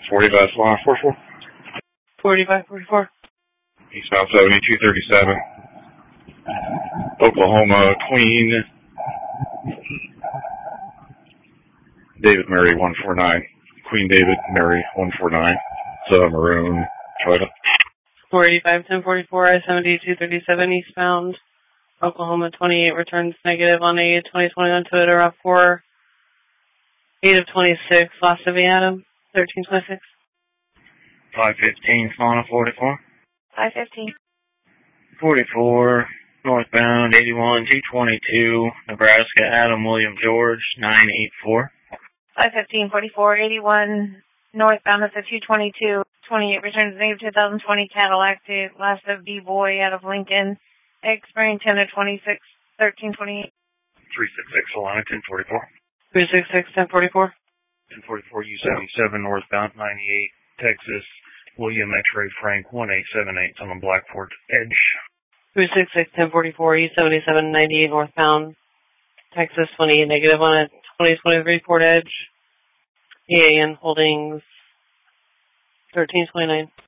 45 Salon 44. 4544. Eastbound 7237. Oklahoma, Queen David Mary 149. Queen David Mary 149. It's a maroon Toyota. 485-1044, I-7237 eastbound. Oklahoma 28 returns negative on a 2021 Toyota RAV4. 8 of 26, lost of Adam, 1326. 515, Fauna 44. 515. 44, northbound 81, 222, Nebraska, Adam William George, 984. 515, 44, 81, northbound at the 222, 28 returns negative 2020 Cadillac to last of D-Boy out of Lincoln, expiring 10 of 26, 1328. 366, Solana, 1044. 366-1044. 1044, U77, northbound 98, Texas, William X-Ray Frank, 1878, on the Blackford Edge. 366-1044, E77, 98 northbound, Texas 28 negative on a 2023 Ford Edge. EAN Holdings 1329.